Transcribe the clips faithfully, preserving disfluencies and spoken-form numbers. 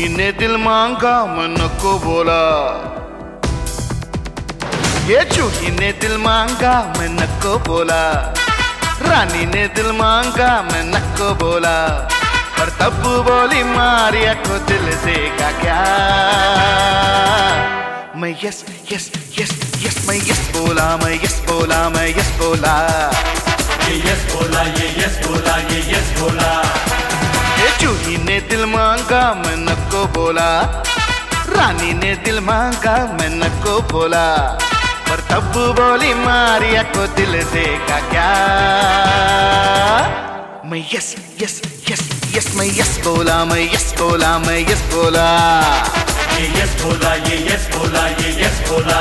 चूही ने दिल मांगा मैं नको बोला, ये चूही ने दिल मांगा मैं नको बोला, रानी ने दिल मांगा मैं नको बोला, पर तब बोली मारिया को दिल देगा क्या। मैं यस यस यस यस मैं यस बोला, मैं यस बोला, मैं यस बोला, ये यस बोला, ये यस बोला, ये यस बोला। ये चूही ने दिल मांगा मैं नको बोला, रानी ने दिल मांगा मैं नको बोला, पर तब बोली मारिया को दिल देगा क्या। मैं यस यस यस यस मैं यस बोला, मैं यस बोला, मैं यस बोला, ये यस बोला, ये यस बोला, ये यस बोला।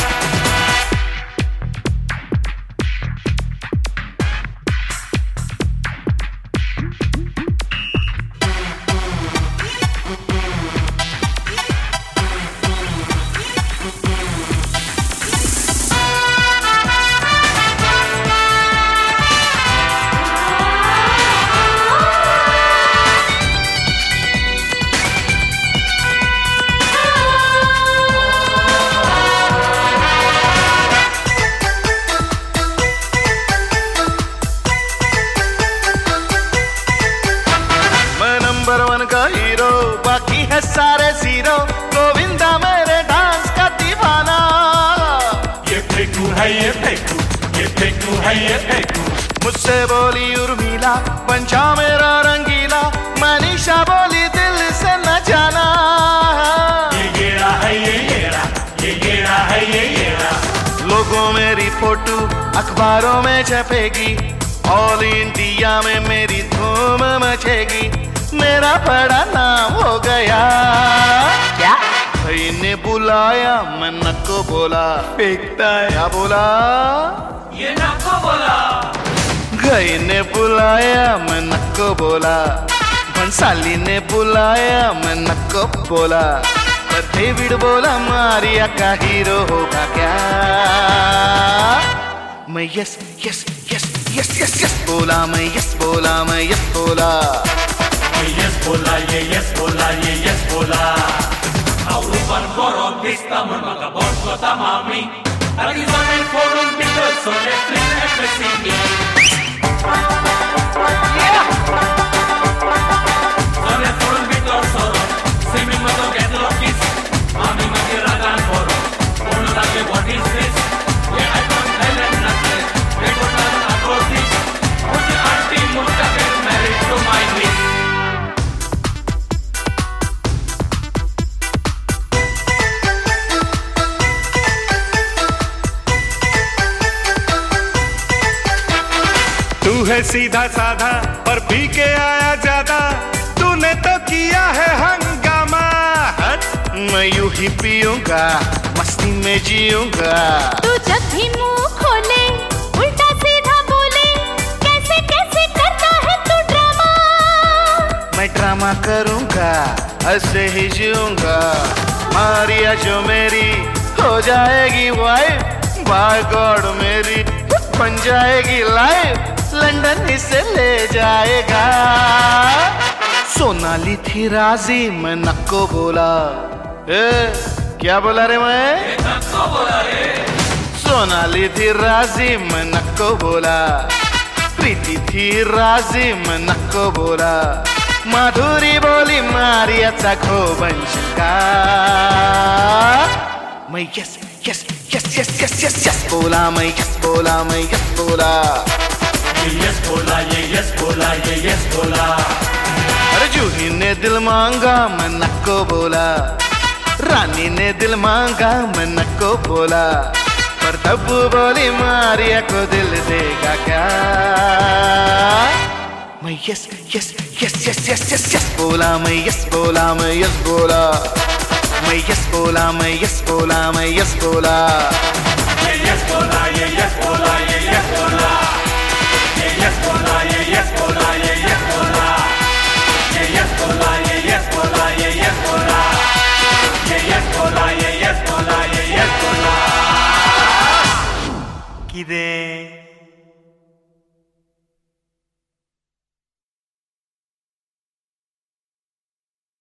नंबर वन का हीरो बाकी है सारे जीरो, गोविंदा मेरे डांस का दीवाना। ये फेंकू है, ये फेंकू, ये फेंकू है, ये फेंकू। मुझसे बोली उर्मिला पंचा मेरा रंगीला, मनीषा बोली दिल से न जाना। ये गेड़ा है, ये गेड़ा, ये गेड़ा है, ये गेड़ा। लोगों मेरी फोटो अखबारों में छपेगी, ऑल इंडिया में मेरी धूम मचेगी, मेरा बड़ा नाम हो गया। क्या भाई ने बुलाया मैं नको बोला, फेंकता है क्या बोला, ये नको बोला। गई ने बुलाया मैं नको बोला, भंसाली ने बुलाया मैं नको बोला, पर डेविड बोला मारिया का हीरो होगा क्या। मैं yes yes yes yes yes yes बोला, मैं यस बोला, मैं यस बोला, ये यस बोला, ये यस बोला, ये yes bola. Aurupan koron pista mun maka borko tamami. Tarizon el forum bitol sole trin efesimi. Sole forum bitol soro. Simi mato get lokis. Mami mati ragan foro. Ono dake what is this? Yeah, I don't tell them nothing. They don't learn about this. Mujhe auntie murta get married to my niece. तू है सीधा साधा पर P के आया ज्यादा, तूने तो किया है हंगामा। हट मैं यूं ही पीऊंगा, मस्ती में जीऊंगा। तू जब भी मुंह खोले उल्टा सीधा बोले, कैसे कैसे करता है तू ड्रामा। मैं ड्रामा करूंगा, ऐसे ही जीऊंगा। मारिया जो मेरी हो जाएगी वाइफ, बाय गॉड मेरी बन जाएगी लाइफ, लंदन इसे ले जाएगा। सोनाली थी राजी मैं नको बोला, ए क्या बोला रे मैं, नको बोला रे। सोनाली थी राजी मैं नको बोला, प्रीति थी राजी मैं नको बोला, माधुरी बोली मारियाचा खोबंश का। मैं yes yes yes yes yes yes yes बोला, मैं यस बोला, मैं यस बोला, ये यस बोला, ये यस बोला, ये यस बोला। अरे जूही ने दिल मांगा मैं नको बोला, रानी ने दिल मांगा मैं नको बोला, पर तब बोली मारिया को दिल देगा क्या। मैं yes yes yes yes yes yes yes बोला, मैं यस बोला, मैं यस बोला, मैं यस बोला, मैं यस बोला, मैं यस बोला, ये यस बोला, ये यस बोला, ये यस बोला, ये यस बोला, ये यस बोला, ये यस